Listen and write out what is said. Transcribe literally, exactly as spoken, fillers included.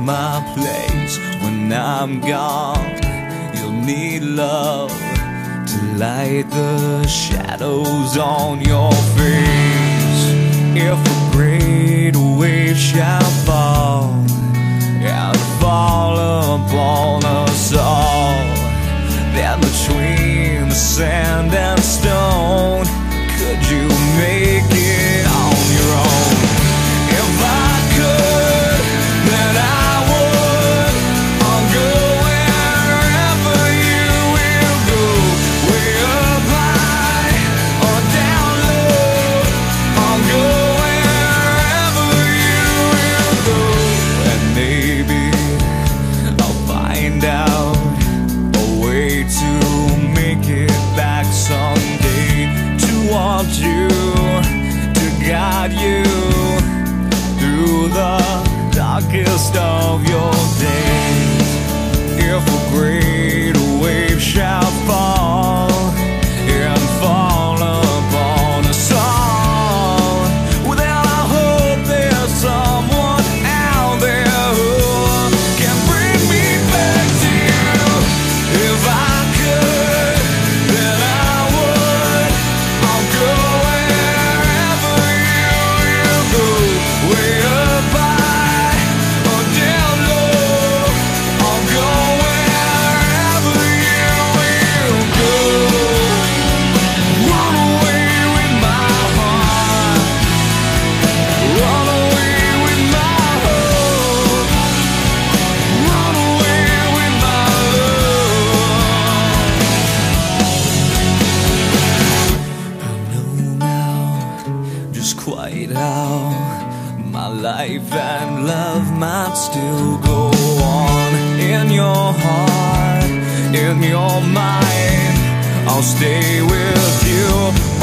my place when I'm gone. You'll need love to light the shadows on your face. If a great wave shall fall and fall upon us all, then between the sand and stone, could you make it on your own? If I could, then I would. I'll go wherever you will go, way up high or down low. I'll go wherever you will go, and maybe I'll find out a way to make it back someday, to want you, to guide you through the darkest of your days. If a great wave shall fall and fall upon us all, well then I hope there's someone out there who can bring me back to you. If I could, then I would. I'll go wherever you will go, way up high or down low. I'll go wherever you will go. Run away with my heart, run away with my hope, run away with my love. I know now just quite how my life and love might still go on. In your heart, in your mind, I'll stay with you.